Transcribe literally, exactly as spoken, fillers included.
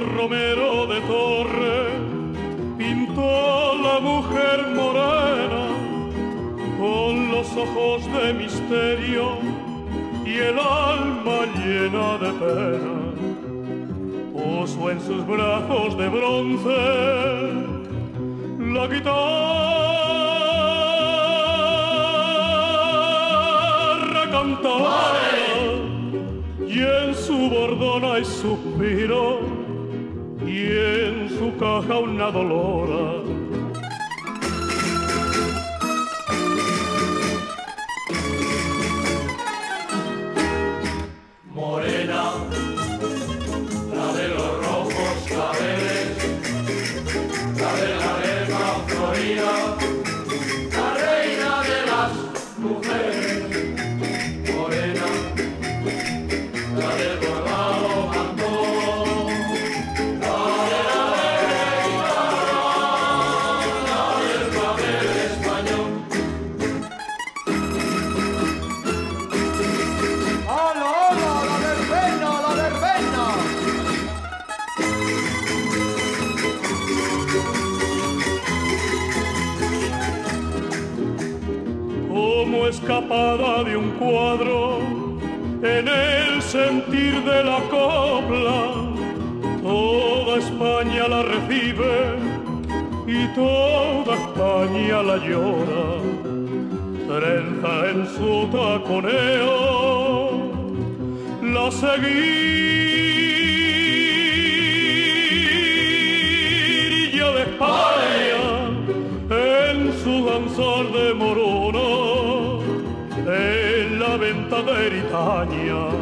Romero de Torres pintó la mujer morena con los ojos de misterio y el alma llena de pena. Puso en sus brazos de bronce la guitarra cantada y en su bordón hay suspiro y en su caja una dolora. Morena, la de los rojos claveles, la de la arepa florida, la reina de las mujeres. Morena, la del bordado mantón, la de la reina, la del clavel español. ¡Hola, hola! ¡La verbena, la verbena! Como escapada de un cuadro en el sentir de la copla, toda España la recibe y toda España la llora. Trenza en su taconeo la seguirilla de España en su danzar de morono en la venta de Eritaña.